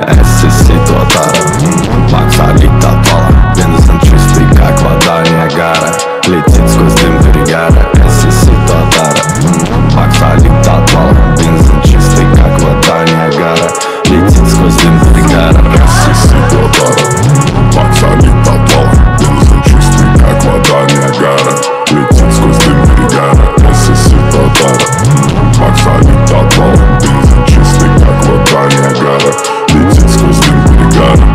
SSC Туатара, Макс олит от пола. Бензин чистый, как вода Ниагара, летит сквозь дым перегара. SSC Туатара, Макс олит от пола. Бензин чистый, как вода Ниагара, летит сквозь дым перегара. SSC Туатара, Макс олит от пола. Бензин чистый, как вода Ниагара, летит сквозь дым перегара. SSC Туатара, Макс олит от пола. Бензин чистый, как вода Ниагара, летит сквозь дым перегара.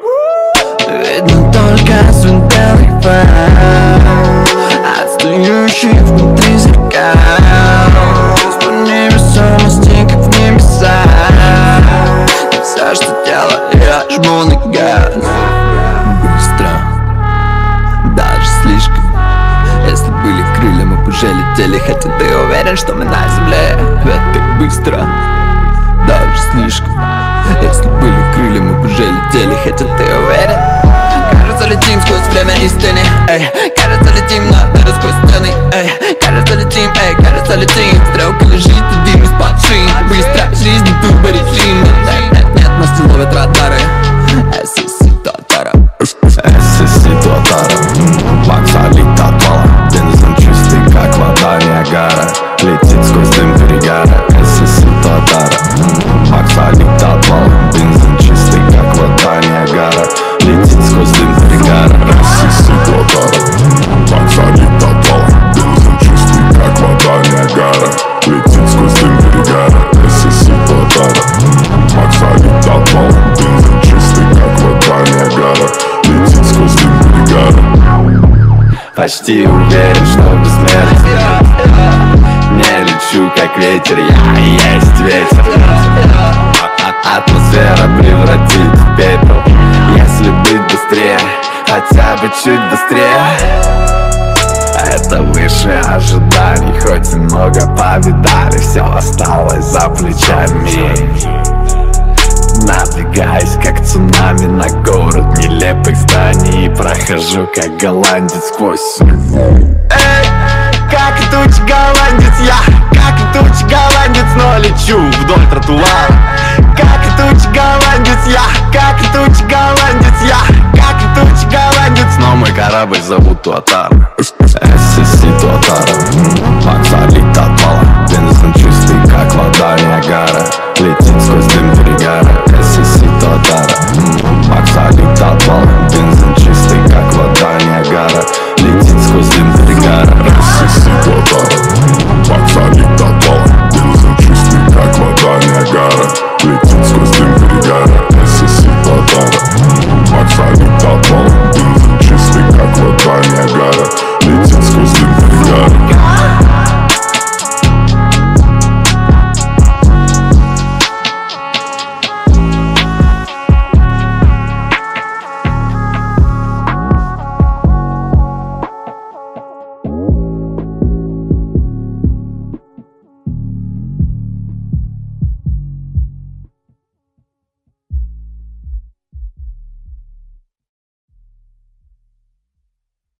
Видно только свет белых фар, отстающий внутри зеркал. По невесомости, как в небеса. И все, что делаю, я жму на газ. Быстро, даже слишком. Если были крылья, мы бы уже летели. Хотя ты уверен, что мы на земле. Ведь так быстро, даже слишком. Если были крылья, мы бы уже летели. Хотя ты уверен. Кажется, летим сквозь время истины, эй. Кажется, летим над сквозь стены, эй. Кажется, летим, эй, кажется, летим. Стрелка лежит, и дым из-под шин. Быстро, жизнь, турборежим. Нет, нас не ловят радары. SSC Туатара, SSC Туатара, Макс олит от пола. Бензин чистый, как вода Ниагара, летит сквозь дым перегара. SSC Туатара, Макс олит от пола. Бензин чистый, как вода Ниагара, летит сквозь дым перегара. SSC Туатара, Макс олит от пола. Бензин чистый, как вода Ниагара, летит сквозь дым перегара. SSC Туатара, Макс олит от пола. Бензин чистый, как вода Ниагара, летит сквозь дым перегара. Почти уверен, что бессмертен. Не лечу, как ветер, я и есть ветер. Атмосфера превратит в пепел. Если быть быстрее, хотя бы чуть быстрее. Это выше ожиданий, хоть и много повидали. Все осталось за плечами. Надвигаюсь, как цунами на город нелепых зданий. Прохожу, как голландец сквозь судьбу. Эй, как летучий голландец я, как летучий голландец, но лечу вдоль тротуара. Как летучий голландец я, как летучий голландец я, как летучий голландец, но мой корабль зовут Туатара. SSC Туатара, Макс олит от пола. Бензин чистый, как вода